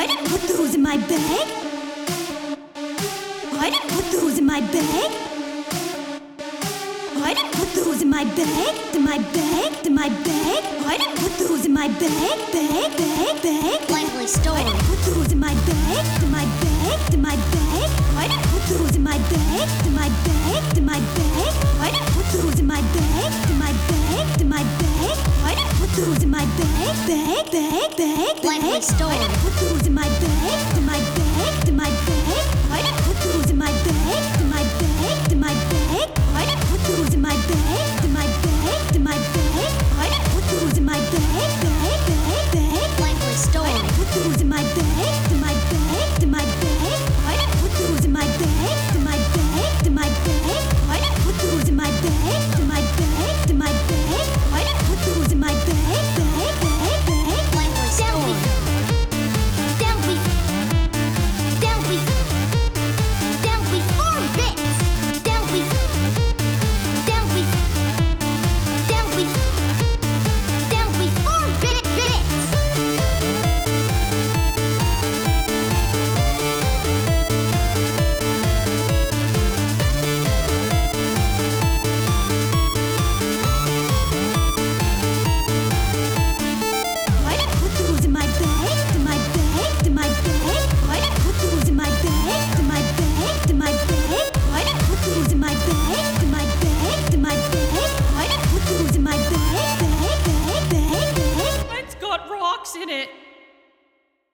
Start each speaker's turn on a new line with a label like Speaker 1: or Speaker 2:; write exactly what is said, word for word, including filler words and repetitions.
Speaker 1: I didn't put those in my bag. I didn't put those in my bag. I didn't put those in my bag, in my bag, in my bag. I didn't put those in my bag, bag, bag, bag.
Speaker 2: Lively story.
Speaker 1: I didn't put those in my bag, in my bag, in my bag. I didn't put those in my bag, in my bag, in my bag. I didn't put those in my bag, in my bag, in my bag. I didn't put those in my bag, bag, bag, bag, bag.
Speaker 2: Lively story.
Speaker 1: I didn't put those